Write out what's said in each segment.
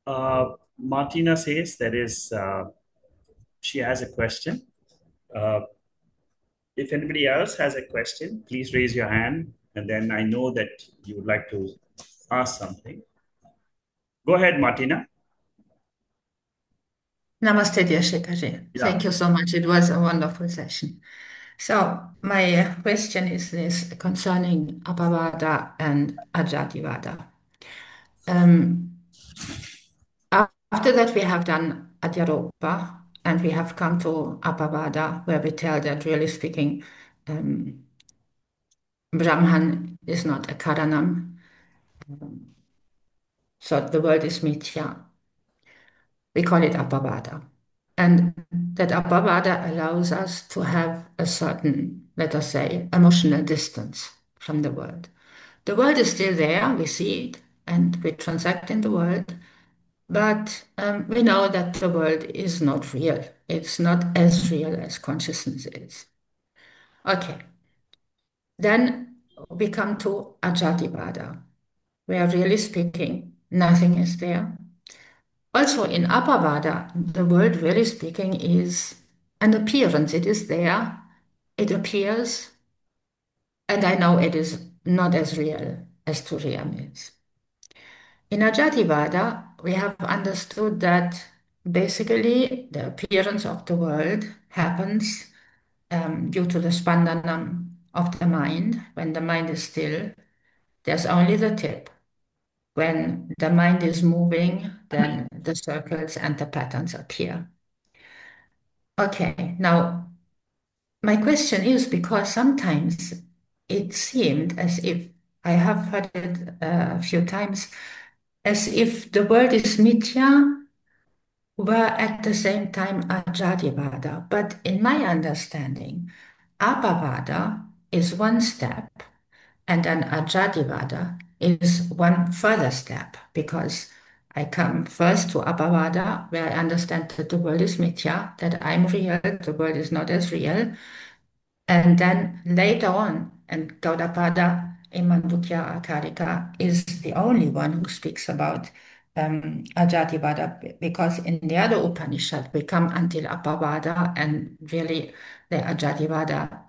Martina says she has a question. Uh, if anybody else has a question, please raise your hand, and then I know that you would like to ask something. Go ahead, Martina. Namaste, dear Shikhaji. Yeah. Thank you so much. It was a wonderful session. So, my question is this concerning Abhavada and Ajativada. Um, After that, we have done Adhyaropa and we have come to Abhavada, where we tell that really speaking, um, Brahman is not a Karanam, so the world is Mithya. We call it Abhavada. And that Abhavada allows us to have a certain, let us say, emotional distance from the world. The world is still there, we see it, and we transact in the world, but we know that the world is not real. It's not as real as consciousness is. Okay, then we come to Ajativada, where really speaking, nothing is there. Also, in Appavada, the word really speaking is an appearance. It is there, it appears, and I know it is not as real as Turiya is. In Ajativada, we have understood that basically the appearance of the world happens due to the spandanam of the mind. When the mind is still, there's only the tip. When the mind is moving, then the circles and the patterns appear. Okay, now my question is because sometimes it seemed as if I have heard it a few times, as if the word is mithya were at the same time Ajativada. But in my understanding, Abhavada is one step and an Ajativada is one further step because I come first to Abhavada, where I understand that the world is mithya, that I'm real, the world is not as real. And then later on, and Gaudapada in Mandukya Akarika is the only one who speaks about Ajativada because in the other Upanishad we come until Appavada and really the Ajativada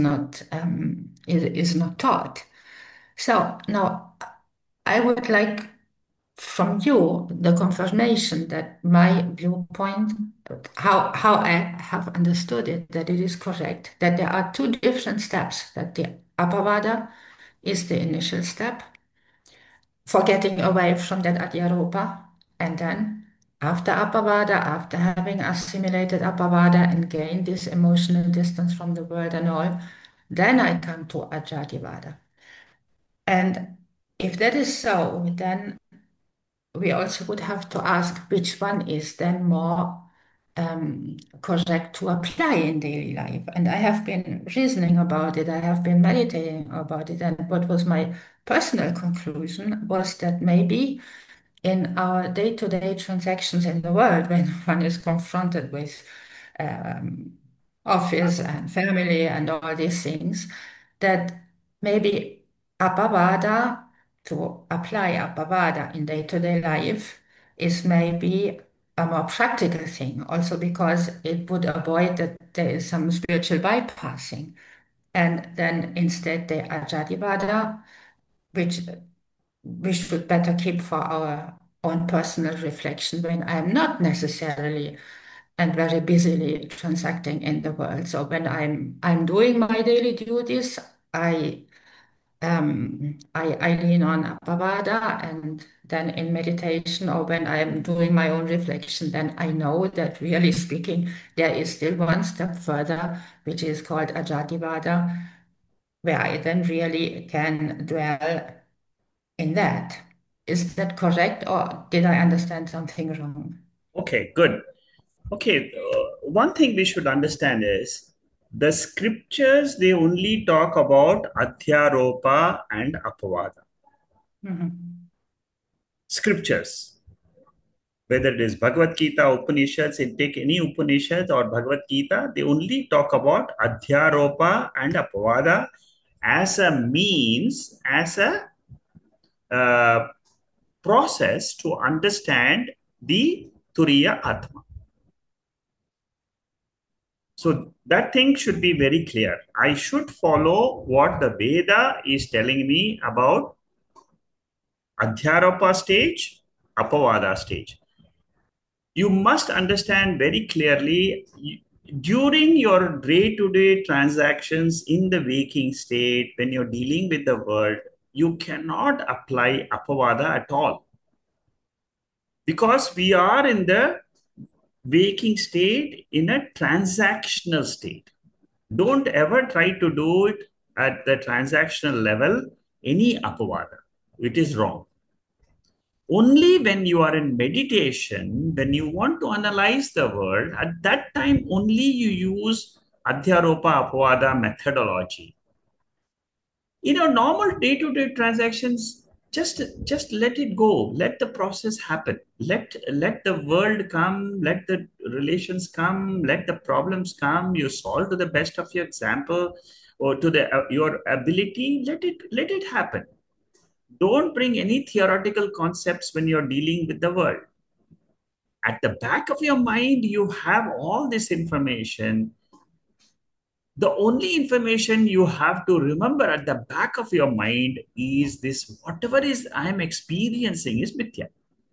is not taught. So now I would like from you the confirmation that my viewpoint, how I have understood it, that it is correct, that there are two different steps, that the Appavada is the initial step for getting away from that Adhyaropa, and then after Appavada, after having assimilated Appavada and gained this emotional distance from the world and all, then I come to Ajativada. And if that is so, then we also would have to ask which one is then more correct to apply in daily life. And I have been reasoning about it, I have been meditating about it, and what was my personal conclusion was that maybe in our day-to-day transactions in the world, when one is confronted with um, office and family and all these things, that maybe Appavada, to apply Appavada in day-to-day life, is maybe a more practical thing, also because it would avoid that there is some spiritual bypassing. And then instead the Ajadivada, which we should better keep for our own personal reflection when I'm not necessarily and very busily transacting in the world. So when I'm doing my daily duties, I lean on Appavada, and then in meditation or when I'm doing my own reflection, then I know that really speaking, there is still one step further, which is called Ajativada, where I then really can dwell in that. Is that correct, or did I understand something wrong? Okay, good. Okay, one thing we should understand is the scriptures, they only talk about Adhyaropa and Apavada. Mhm. Scriptures, whether it is Bhagavad Gita, Upanishads, and take any Upanishad or Bhagavad Gita, they only talk about Adhyaropa and Apavada as a means, as a uh, process to understand the Turiya Atma. So that thing should be very clear. I should follow what the Veda is telling me about Adhyaropa stage, Apavada stage. You must understand very clearly during your day to day transactions in the waking state, when you're dealing with the world, you cannot apply Apavada at all because we are in the waking state in a transactional state. Don't ever try to do it at the transactional level, any Apavada. It is wrong. Only when you are in meditation, when you want to analyze the world, at that time only you use Adhyaropa Apavada methodology. Normal day-to-day transactions, just let it go. Let the process happen. Let the world come, let the relations come, let the problems come. You solve to the best of your example or to your ability. Let it happen. Don't bring any theoretical concepts when you're dealing with the world. At the back of your mind, you have all this information. The only information you have to remember at the back of your mind is this: whatever is I am experiencing is mithya.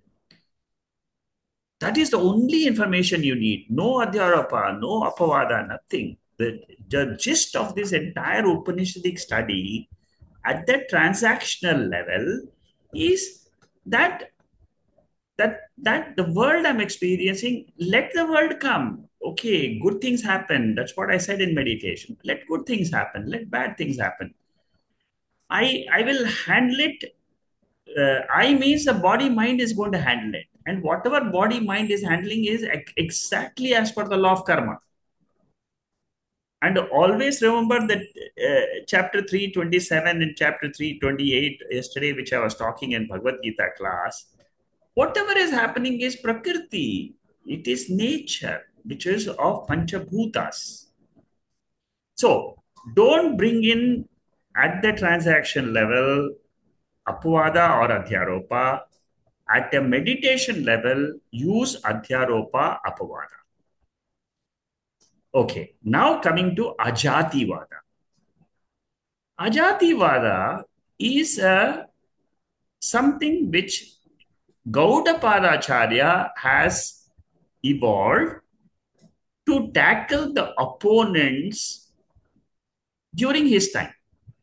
That is the only information you need. No adhyarapa, no apavada, nothing. The gist of this entire Upanishadic study at the transactional level is that that the world I'm experiencing, let the world come. Okay, good things happen. That's what I said in meditation. Let good things happen. Let bad things happen. I will handle it. I means the body mind is going to handle it, and whatever body mind is handling is exactly as per the law of karma. And always remember that chapter 327 and chapter 328 yesterday, which I was talking in Bhagavad Gita class. Whatever is happening is prakriti. It is nature, which is of panchabhutas. So don't bring in at the transaction level apavada or adhyaropa. At a meditation level, use adhyaropa apavada. Okay, now coming to ajativada. Ajativada is something which Gaudapadacharya has evolved to tackle the opponents during his time.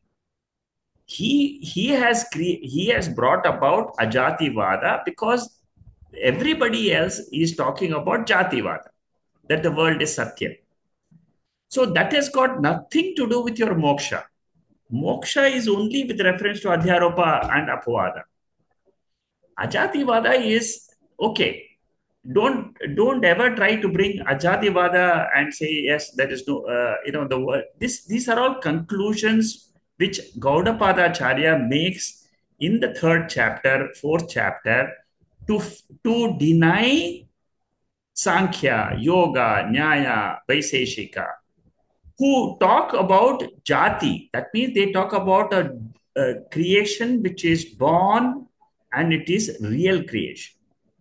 He has brought about Ajativada because everybody else is talking about Jativada, that the world is Satya. So that has got nothing to do with your moksha. Moksha is only with reference to Adhyaropa and Apavada. Ajativada is okay. Don't ever try to bring Ajativada and say yes, that is no the word. These are all conclusions which Gaudapadacharya makes in the third chapter, fourth chapter, to deny Sankhya, Yoga, Nyaya, Vaiseshika, who talk about jati. That means they talk about a creation which is born and it is real creation.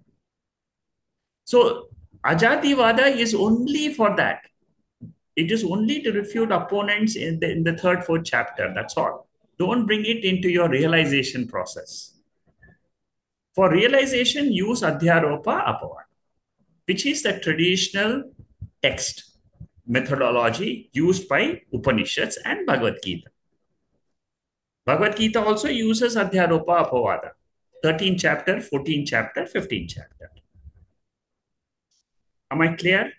So Ajativada is only for that. It is only to refute opponents in the third, fourth chapter. That's all. Don't bring it into your realization process. For realization, use Adhyaropa Apavada, which is the traditional text methodology used by Upanishads and Bhagavad Gita. Bhagavad Gita also uses Adhyaropa Apavada, 13th chapter, 14th chapter, 15th chapter. Am I clear?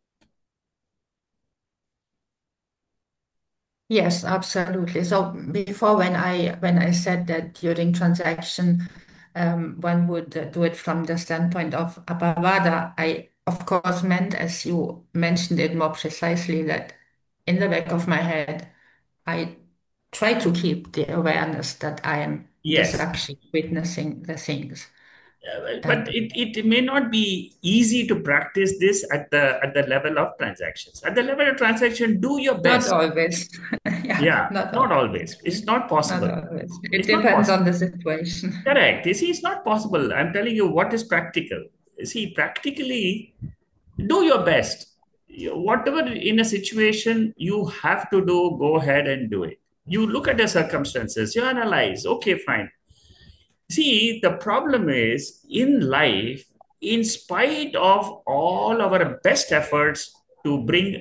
Yes, absolutely. So before, when I said that during transaction, one would do it from the standpoint of Apavada, I of course meant, as you mentioned it more precisely, that in the back of my head, I try to keep the awareness that I am the Yes. Sakshi witnessing the things. But it may not be easy to practice this at the level of transactions. At the level of transaction, do your Not best. always. Yeah, Yeah, not not always. always. It's not Not possible. always. It It's not depends possible. on the situation. Correct. You see, it's not possible. I'm telling you what is practical. See, practically, do your best. Whatever in a situation you have to do, go ahead and do it. You look at the circumstances, you analyze, okay, fine. See, the problem is in life, in spite of all our best efforts to bring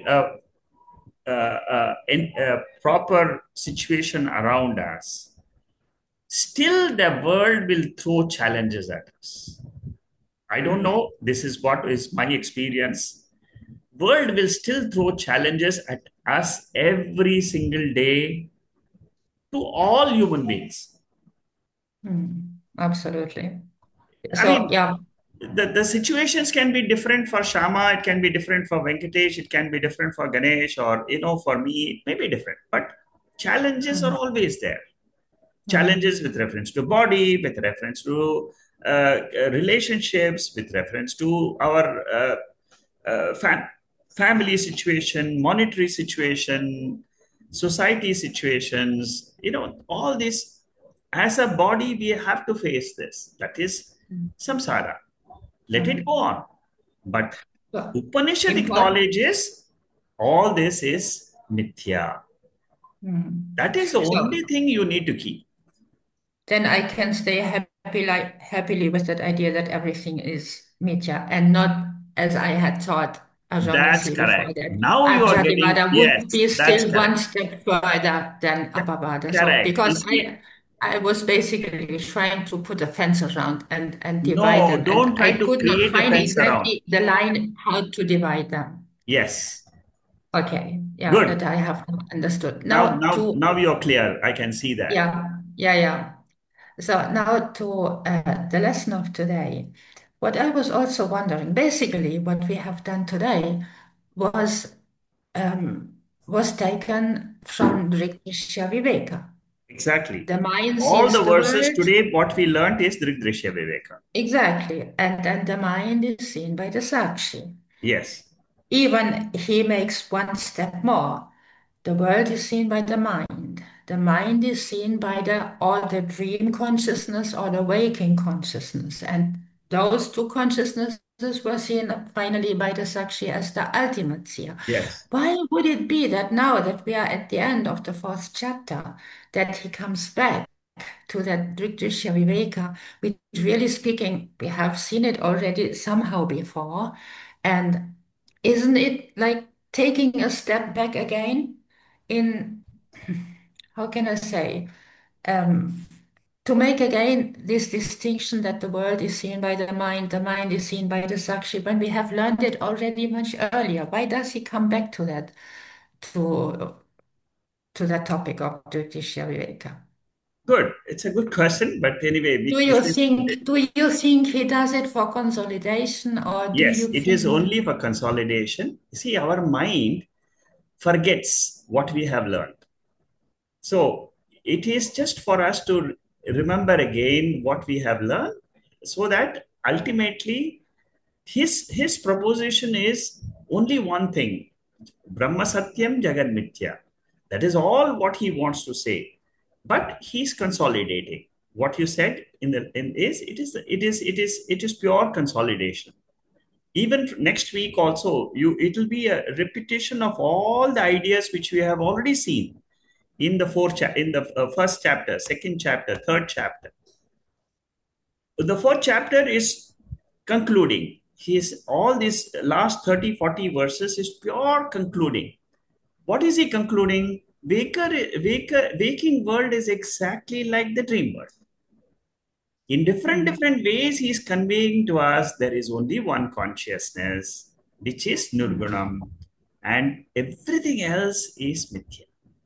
a proper situation around us, still the world will throw challenges at us. I don't know. This is what is my experience. World will still throw challenges at us every single day to all human beings. Absolutely. I So, mean, yeah. the situations can be different for Shama, it can be different for Venkatesh, it can be different for Ganesh, or for me, it may be different. But challenges are Mhm. always there. Mhm. Challenges with reference to body, with reference to relationships, with reference to our family situation, monetary situation, society situations, all this. As a body, we have to face this. That is samsara. Let it go Mhm. on. But So, Upanishad important. acknowledges all this is mithya. Mhm. That is the So only thing you need to keep. then I can stay happily with that idea that everything is mithya and not as I had thought That's erroneously before correct. that Now you are getting, Abhadivada would yes, be that's still one correct. step further than Abhavada. So Correct. You because see, I was basically trying to put a fence around and divide no, them, and don't try I to could not create a find fence around. exactly the line how to divide them. Yes. Okay, yeah, Good. that I have understood. Now, Now now, to now you're clear. I can see that. yeah. So now to the lesson of today. What I was also wondering, basically, what we have done today was was taken from Drisya Viveka. Exactly. The mind All sees the the verses world today, what we learned is Drigdrishya Viveka. exactly, and then the mind is seen by the Sakshi. Yes. Even he makes one step more. The world is seen by the mind. The mind is seen by the dream consciousness or the waking consciousness. And those two consciousnesses were seen finally by the Sakshi as the ultimate seer. Yes. Why would it be that now that we are at the end of the fourth chapter, that he comes back to that Drigdrishya Viveka, which really speaking, we have seen it already somehow before. And isn't it like taking a step back again in, how can I say, um, to make again this distinction that the world is seen by the mind is seen by the Sakshi, when we have learned it already much earlier? Why does he come back to that, to, to that topic of Drigdrishya Viveka? Good. It's a good question. But anyway, this is, Do you think he does it for consolidation, or do yes, you it is think? only for consolidation. See, our mind forgets what we have learned. So it is just for us to remember again what we have learned, so that ultimately his proposition is only one thing: Brahma Satyam Jagad Mithya. That is all what he wants to say. But he's consolidating. What you said in is it is pure consolidation. Even next week also, it will be a repetition of all the ideas which we have already seen in the first chapter, second chapter, third chapter. The fourth chapter is concluding. His all these last 30, 40 verses is pure concluding. What is he concluding? Waking world is exactly like the dream world. In different ways, he is conveying to us there is only one consciousness, which is Nirgunam, and everything else is Mithya.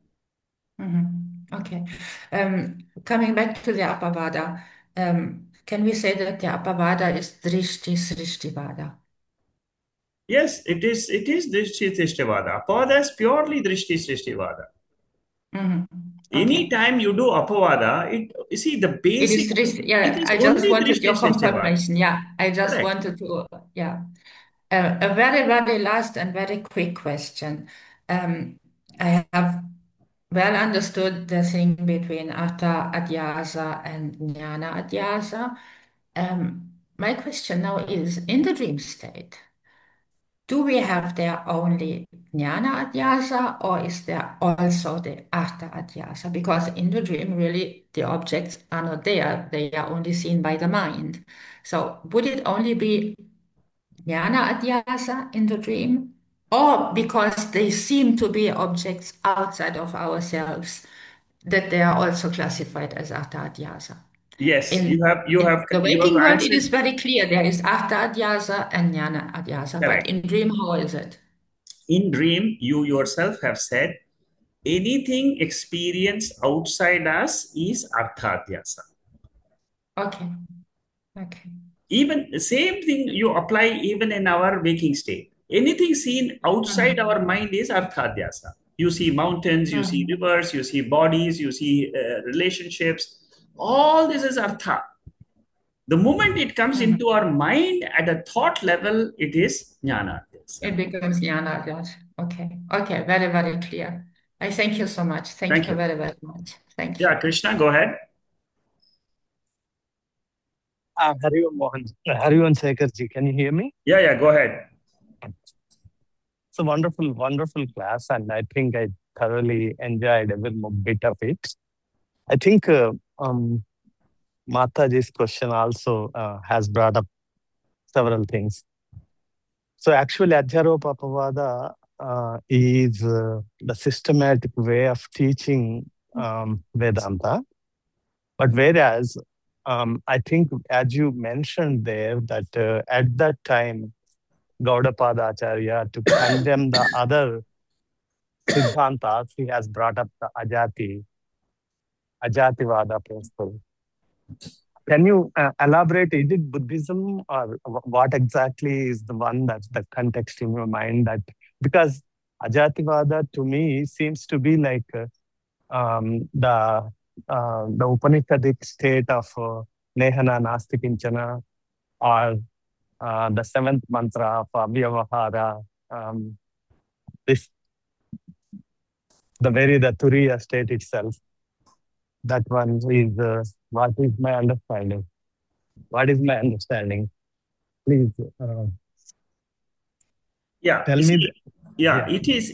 Okay. Coming back to the Appavada, can we say that the Appavada is Drishti Srishtivada? Yes, it is Drishti Srishtivada. Apada is purely Drishti Srishtivada. Mhm. Okay. Anytime you do Apavada, you see the It basic, is Drishti. it Yeah, is I just only wanted Drishti your Srishtivada. confirmation. Yeah, I just Correct. wanted to, yeah. A very, very last and very quick question. I have well understood the thing between Artha Adhyasa and Jnana Adhyasa. Um, my question now is, in the dream state, do we have there only jnana adhyasa, or is there also the artha adhyasa? Because in the dream, really, the objects are not there. They are only seen by the mind. So would it only be jnana adhyasa in the dream? Or because they seem to be objects outside of ourselves, that they are also classified as artha adhyasa? Yes, In, in the you waking have world, it answered is very clear there is artha adhyasa and jnana adhyasa, but correct. in dream, how is it? In dream, you yourself have said anything experienced outside us is arthadhyasa. Okay, okay. Even the same thing you apply even in our waking state. Anything seen outside Mhm. our mind is arthadhyasa. You see mountains, you see Mhm. rivers, you see bodies, you see relationships. All this is artha. The moment it comes Mhm. into our mind at a thought level, it is jnana. It becomes jnana adhyasa. Okay, okay, very, very clear. I thank you so much. Thank Thank you you. very, very much. Thank you. Yeah, Krishna, go ahead. Hari Om Mohan. Hari Om Sekharji, can you hear me? Yeah, go ahead. It's a wonderful, wonderful class, and I think I thoroughly enjoyed every bit of it. I think Mataji's question also has brought up several things. So actually, Adhyaropa Apavada is the systematic way of teaching Vedanta. But whereas, I think as you mentioned there, that at that time, Gaudapada Acharya, to condemn the other Siddhantas, he has brought up the Ajativada principle. Can you elaborate? Is it Buddhism, or what exactly is the one that's the context in your mind? That because Ajativada to me seems to be like the Upanishadic state of Nehana Nasti Kinchana, or the seventh mantra of Avyavahara. This the Turiya state itself. That one is what is my understanding. What is my understanding? Please Yeah, tell you me. see, yeah, Yeah. it is.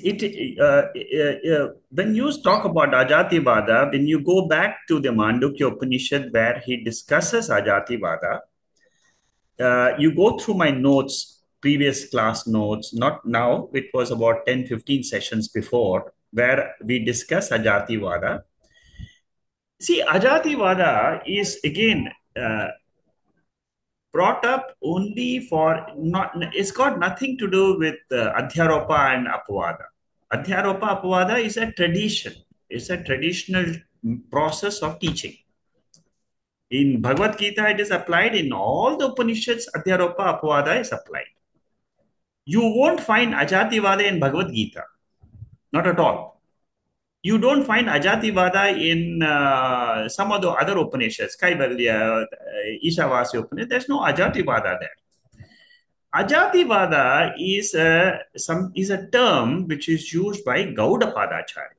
When you talk about Ajativada, when you go back to the Mandukya Upanishad where he discusses Ajativada, you go through my notes, previous class notes, not now, it was about 10, 15 sessions before, where we discuss Ajativada. See, Ajativada is again brought up only for not, it's got nothing to do with Adhyaropa and Apavada. Adhyaropa Apavada is a tradition, it's a traditional process of teaching. In Bhagavad Gita, it is applied. In all the Upanishads, Adhyaropa Apavada is applied. You won't find Ajativada in Bhagavad Gita, not at all. You don't find Ajativada in some of the other Upanishads, Kaivalya, Ishavasya Upanishad. There's no Ajativada there. Ajativada is a term which is used by Gaudapadacharya.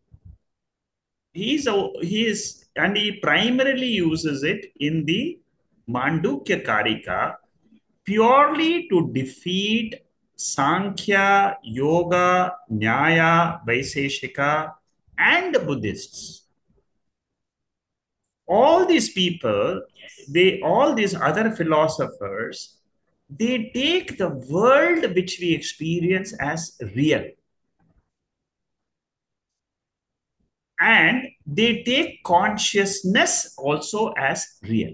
He primarily uses it in the Mandukya Karika purely to defeat Sankhya, Yoga, Nyaya, Vaiseshika, and the Buddhists. All these people, all these other philosophers, they take the world which we experience as real. And they take consciousness also as real.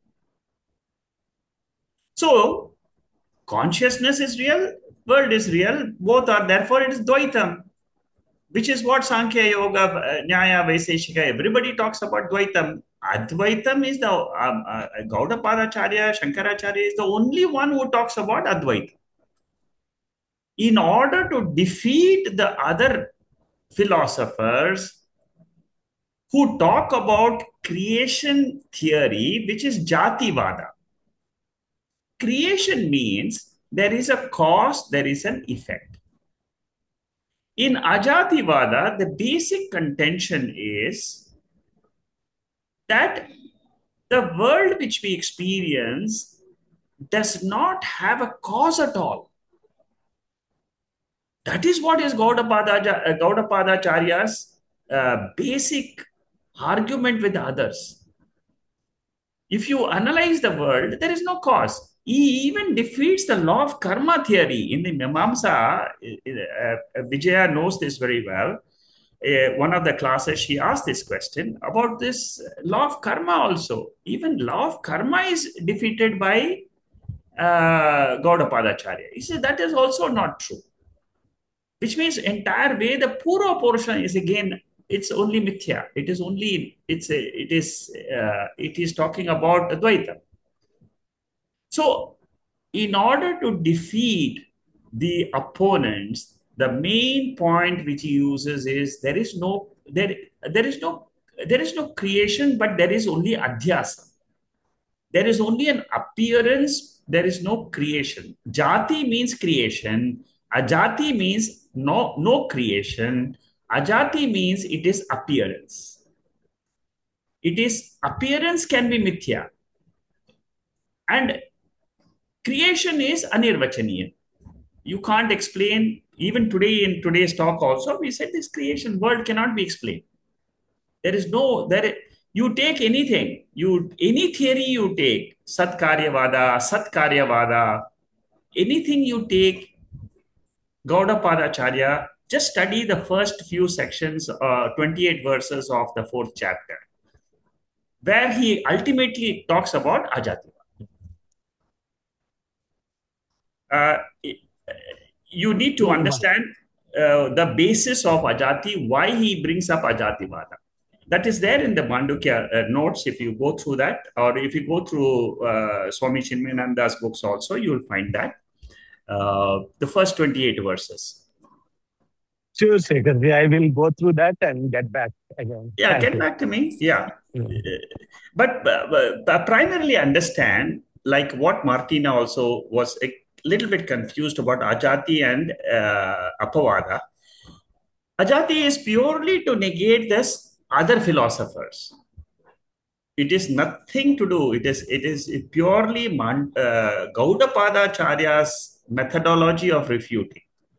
So, consciousness is real, world is real, both are, therefore, it is Dvaitam, which is what Sankhya, Yoga, Nyaya, Vaiseshika, everybody talks about Dvaitam. Advaitam is the Gaudapadacharya, Shankaracharya is the only one who talks about Advaita. In order to defeat the other philosophers who talk about creation theory, which is Jativada. Creation means there is a cause, there is an effect. In Ajativada, the basic contention is that the world which we experience, does not have a cause at all. That is what is Gaudapadacharya's basic argument with others. If you analyze the world, there is no cause. He even defeats the law of karma theory in the Mimamsa. Vijaya knows this very well. One of the classes, she asked this question about this law of karma also. Even law of karma is defeated by Gaudapadacharya. He said that is also not true, which means entire way the Purva portion is again it's only mithya. It is only it is talking about Advaita. So, in order to defeat the opponents, the main point which he uses is there is no creation, but there is only adhyasa. There is only an appearance, there is no creation. Jati means creation, ajati means no creation, ajati means it is appearance. It is appearance can be mithya. And creation is anirvachaniya. You can't explain, even today in today's talk also, we said this creation world cannot be explained. There is no, you take anything, any theory you take, Satkaryavada, anything you take, Gaudapadacharya, just study the first few sections, 28 verses of the fourth chapter, where he ultimately talks about Ajati. You need to understand the basis of Ajati, why he brings up Ajativada. That is there in the Mandukya notes. If you go through that, or if you go through Swami Chinmayananda's books also, you will find that the first 28 verses. Sure, Shekhar. I will go through that and get back again. Yeah, get back to me. Yeah. But primarily understand, like what Martina also was a little bit confused about Ajati and Apavada. Ajati is purely to negate this other philosophers. It is nothing to do. It is purely Gaudapadacharya's methodology of refuting.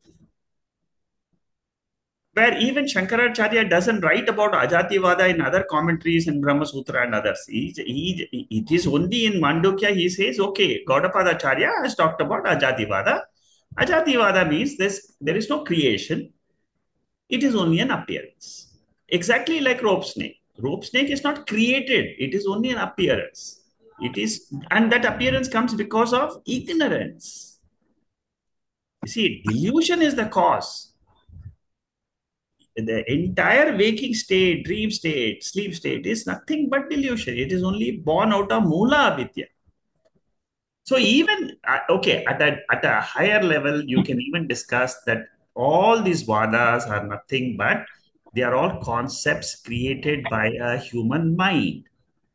Where even Shankaracharya doesn't write about Ajativada in other commentaries in Brahma Sutra and others. It is only in Mandukya he says, okay, Gaudapadacharya has talked about Ajativada. Ajativada means there is no creation. It is only an appearance. Exactly like rope snake. Rope snake is not created. It is only an appearance. And that appearance comes because of ignorance. You see, delusion is the cause. The entire waking state, dream state, sleep state is nothing but delusion. It is only born out of Mula Avidya. So even, okay, at a higher level, you can even discuss that all these vadas are nothing but they are all concepts created by a human mind.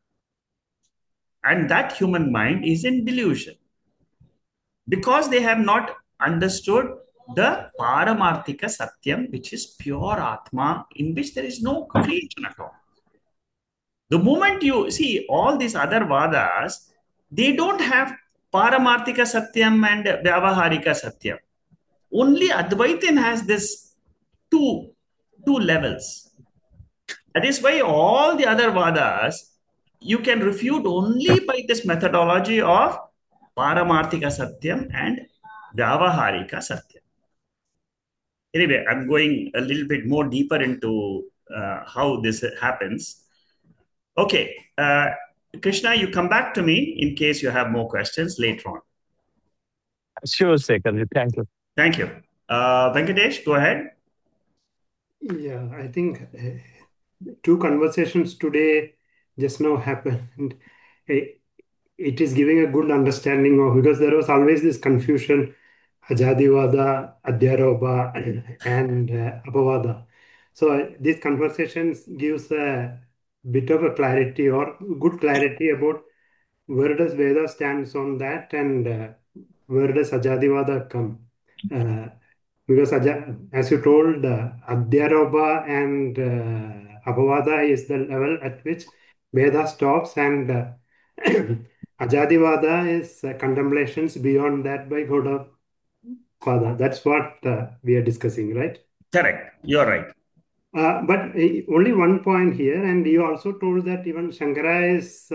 And that human mind is in delusion because they have not understood the Paramarthika Satyam, which is pure Atma, in which there is no creation at all. The moment you see all these other Vadas, they don't have Paramarthika Satyam and Vyavaharika Satyam. Only Advaitin has this two levels. That is why all the other Vadas you can refute only by this methodology of Paramarthika Satyam and Vyavaharika Satyam. Anyway, I'm going a little bit more deeper into how this happens. Okay, Krishna, you come back to me in case you have more questions later on. Sure, Shekhar. Thank you. Thank you. Venkatesh, go ahead. Yeah, I think two conversations today just now happened. It is giving a good understanding of, because there was always this confusion, Ajadivada, Adhyaropa, and Apavada. So these conversations gives a bit of a clarity or good clarity about where does Veda stands on that, and where does Ajadivada come. Because as you told, Adhyaropa and Apavada is the level at which Veda stops, and Ajadivada is contemplations beyond that by Gaudapada. That's what we are discussing, right? Correct. You're right. But only one point here, and you also told that even Shankara is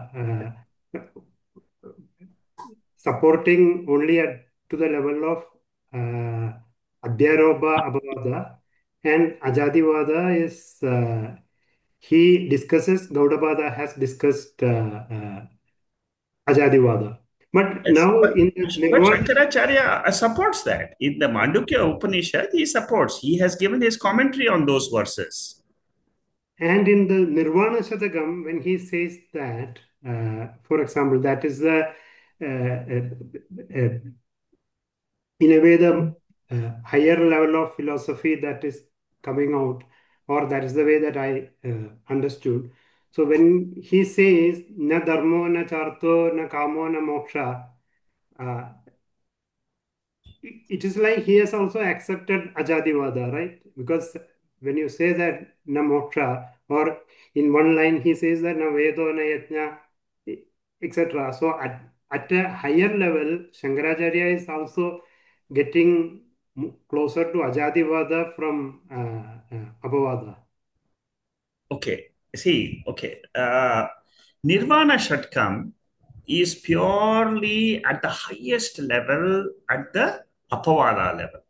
supporting only to the level of Adhyaropa Abhavada, and Ajadivada is he discusses, Gaudapada has discussed Ajadivada. But Yes, now in but Nirvana, Shankaracharya supports that. In the Mandukya Upanishad, he supports. He has given his commentary on those verses. and in the Nirvana Shatakam, when he says that, for example, that is the in a way the higher level of philosophy that is coming out, or that is the way that I understood. So when he says na dharmo na charto na kamo na moksha, uh, it is like he has also accepted Ajadivada, right? Because when you say that na moksha, or in one line he says that na vedo na yajna, etc. So at a higher level, Shankaracharya is also getting closer to Ajadivada from Abhavada. Okay. See, okay. Nirvana Shatkam is purely at the highest level, at the Apavada level.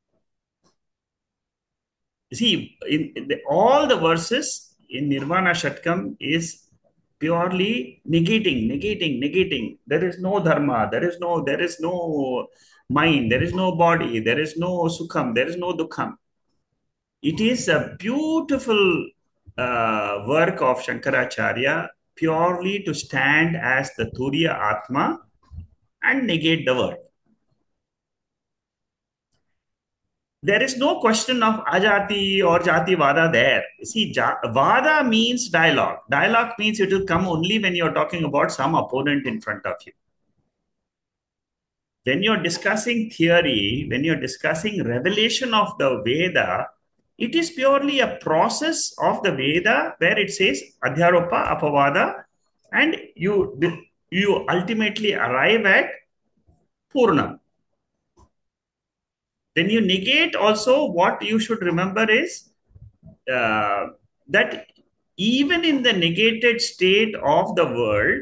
See, all the verses in Nirvana Shatkam is purely negating. There is no dharma, there is no mind, there is no body, there is no sukham, there is no dukkham. It is a beautiful work of Shankaracharya purely to stand as the Turiya Atma and negate the world. There is no question of ajati or jati vada there. See, vada means dialogue. Dialogue means it will come only when you're talking about some opponent in front of you. When you're discussing theory, when you're discussing revelation of the Veda, it is purely a process of the Veda where it says Adhyaropa, Apavada, and you ultimately arrive at Purnam. When you negate, also, what you should remember is that even in the negated state of the world,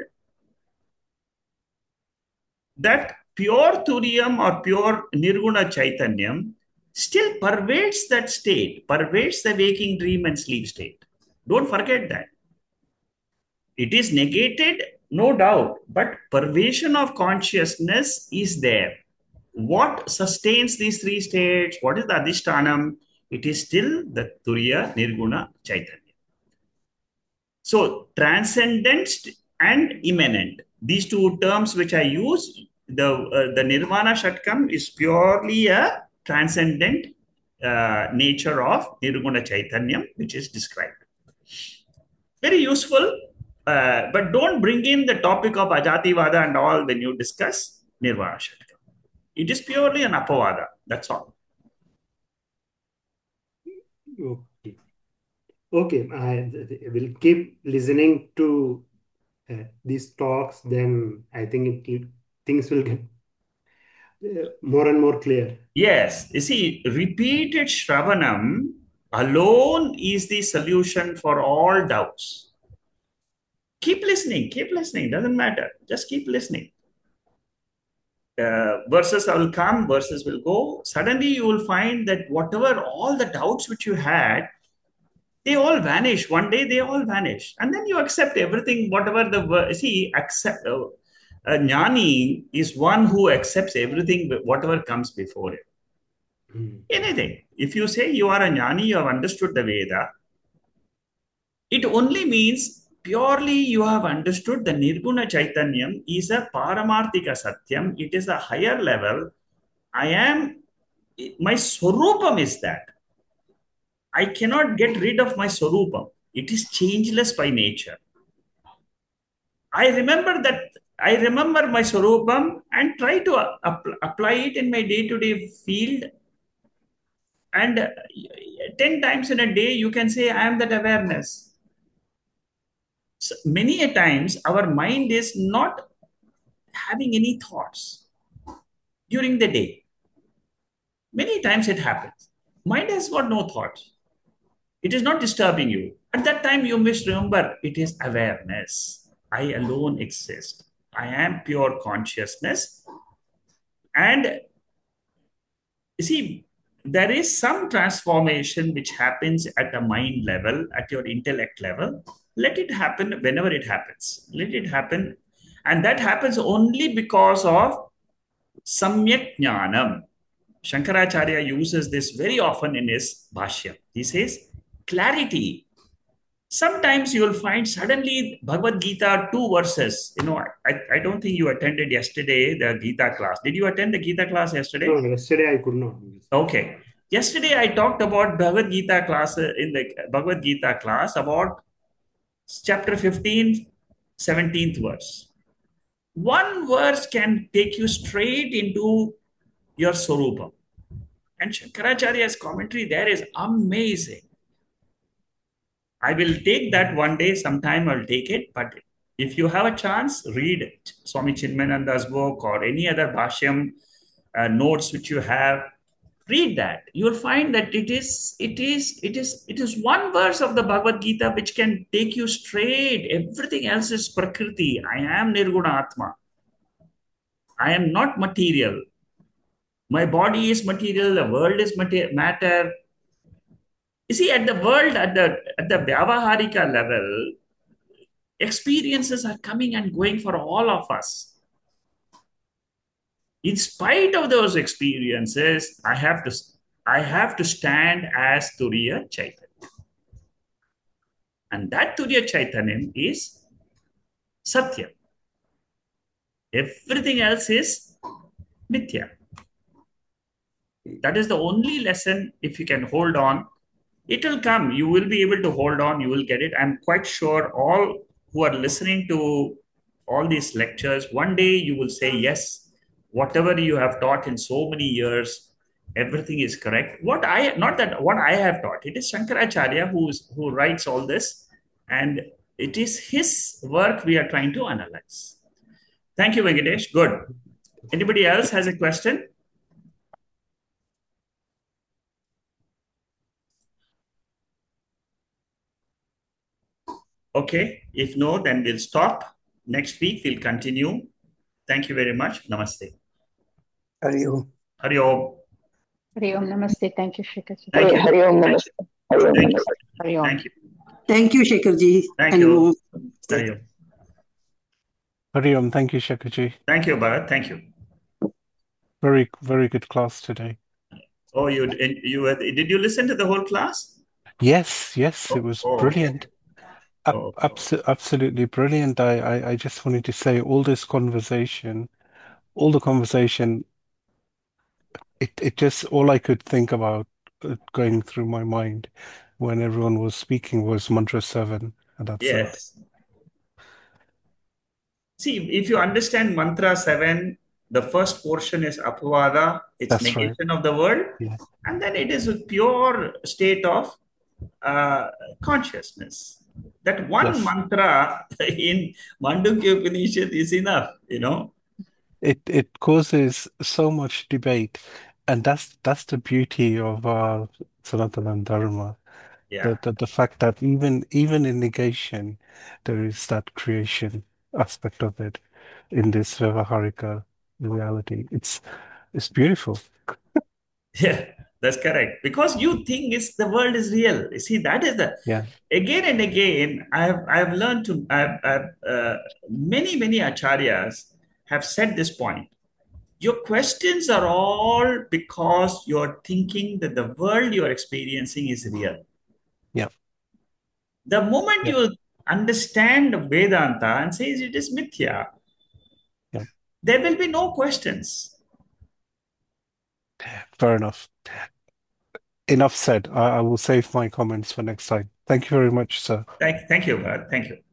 that pure Turiyam or pure Nirguna Chaitanyam still pervades that state, pervades the waking dream and sleep state. Don't forget that. It is negated, no doubt, but pervasion of consciousness is there. What sustains these three states? What is the Adhishtanam? It is still the Turiya Nirguna Chaitanya. So, transcendent and immanent, these two terms which I use, the Nirvana Shatkam is purely a transcendent nature of Nirguna Chaitanyam, which is described. Very useful, but don't bring in the topic of Ajativada and all when you discuss Nirvana Shatkam. It is purely an Apavada, that's all. Okay. Okay, I will keep listening to these talks, then I think things will get more and more clear. Yes, you see, repeated Shravanam alone is the solution for all doubts. Keep listening, doesn't matter. Just keep listening. Verses will come, verses will go. Suddenly, you will find that whatever all the doubts which you had, they all vanish. One day, they all vanish. And then you accept everything, whatever accept. Jnani is one who accepts everything, whatever comes before him. Anything. If you say you are a jnani, you have understood the Veda, it only means purely you have understood the Nirguna Chaitanyam is a Paramarthika Satyam. It is a higher level. My Swarupam is that. I cannot get rid of my Swarupam. It is changeless by nature. I remember my Swarupam and try to apply it in my day-to-day field. And 10 times in a day, you can say, I am that awareness. So many a times, our mind is not having any thoughts during the day. Many times it happens. Mind has got no thoughts. It is not disturbing you. At that time, you must remember it is awareness. I alone exist. I am pure consciousness. And you see, there is some transformation which happens at the mind level, at your intellect level. Let it happen whenever it happens. Let it happen. And that happens only because of samyak jnanam. Shankaracharya uses this very often in his Bhashya. He says, clarity. Sometimes you will find suddenly Bhagavad Gita, two verses. I don't think you attended yesterday the Gita class. Did you attend the Gita class yesterday? No, yesterday I could not. Okay. Yesterday I talked about Bhagavad Gita class in the Bhagavad Gita class about chapter 15, 17th verse. One verse can take you straight into your Swarupa. And Shankaracharya's commentary there is amazing. I will take that one day, sometime I'll take it. But if you have a chance, read it. Swami Chinmayananda's book or any other Bhashyam notes which you have, read that. You will find that it is one verse of the Bhagavad Gita which can take you straight. Everything else is Prakriti. I am Nirguna Atma. I am not material. My body is material, the world is matter. You see, at the world, at the Vyavaharika level, experiences are coming and going for all of us. In spite of those experiences, I have to stand as Turiya Chaitanya. And that Turiya Chaitanya is Satya. Everything else is Mithya. That is the only lesson. If you can hold on, it will come. You will be able to hold on. You will get it. I'm quite sure all who are listening to all these lectures, one day you will say, yes, whatever you have taught in so many years, everything is correct. What I have taught, it is Shankaracharya who writes all this, and it is his work we are trying to analyze. Thank you, Venkatesh. Good. Anybody else has a question? Okay. If no, then we'll stop. Next week, we'll continue. Thank you very much. Namaste. Hari Om. Hari Om. Hari Om. Namaste. Thank you, Shekharji. Thank you. Hari Om. Namaste. Hari Om. Thank you. Namaste. Hari Om. Thank you. Thank you, Shekharji. Thank And you. Om. Hari Om. Hari Om. Thank you, Shekharji. Thank you, Bharat. Thank you. Very, very good class today. Oh, did you listen to the whole class? Yes, it was brilliant. Oh. Absolutely brilliant. I just wanted to say all the conversation, it just, all I could think about going through my mind when everyone was speaking was mantra 7, and that's it. Yes. See, if you understand mantra 7, the first portion is apavada, it's That's negation of the world, Yeah. and then it is a pure state of consciousness. That one Yes. mantra in Mandukya Upanishad is enough, It causes so much debate, and that's the beauty of Sanatana Dharma. Yeah. The fact that even in negation, there is that creation aspect of it in this Vyavaharika reality. It's beautiful. Yeah, that's correct. Because you think the world is real. You see, that is Yeah. again and again, I've learned many acharyas have said this point. Your questions are all because you're thinking that the world you're experiencing is real. Yeah. The moment Yeah. you understand Vedanta and says it is mithya, Yeah. there will be no questions. Fair enough. Enough said. I will save my comments for next time. Thank you very much, sir. Thank you, Bharat. Thank you.